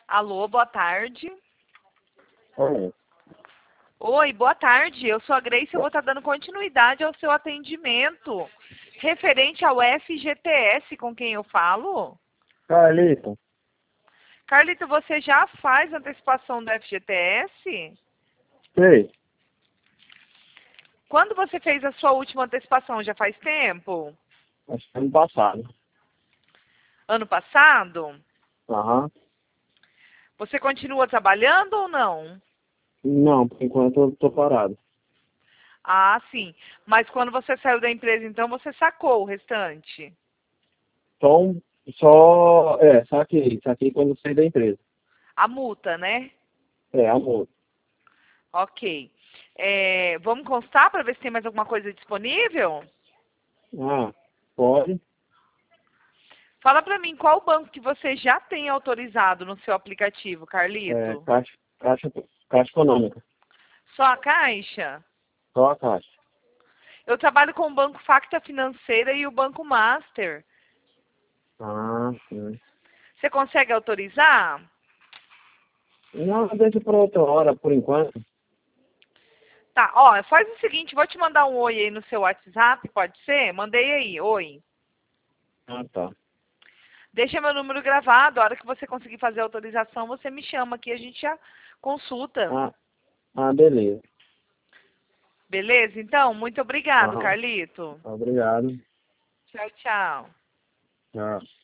Alô, boa tarde. Oi. Oi, boa tarde. Eu sou a Grace e eu vou estar dando continuidade ao seu atendimento referente ao FGTS com quem eu falo. Carlito, Carlito, você já faz antecipação do FGTS? sei. Quando você fez a sua última antecipação? Já faz tempo? Acho que ano passado. Ano passado? Aham. Você continua trabalhando ou não? Não, por enquanto eu tô parado. Ah, sim. Mas quando você saiu da empresa, então você sacou o restante? Então, saquei quando saí da empresa. A multa, né? Amor. Ok. Vamos constar para ver se tem mais alguma coisa disponível? Ah, pode. Fala para mim, qual banco que você já tem autorizado no seu aplicativo, Carlito? Caixa, caixa, caixa econômica. Só a Caixa? Só a caixa. Eu trabalho com o Banco Facta Financeira e o Banco Master. Ah, sim. Você consegue autorizar? Não, deixa pra outra hora, por enquanto. Tá, ó, faz o seguinte, vou te mandar um oi aí no seu WhatsApp, pode ser? Mandei aí, oi. Ah, tá. Deixa meu número gravado, a hora que você conseguir fazer a autorização, você me chama aqui, a gente já consulta. Ah, beleza. Beleza? Então, muito obrigado, Aham. Carlito. Obrigado. Tchau, tchau. Tchau.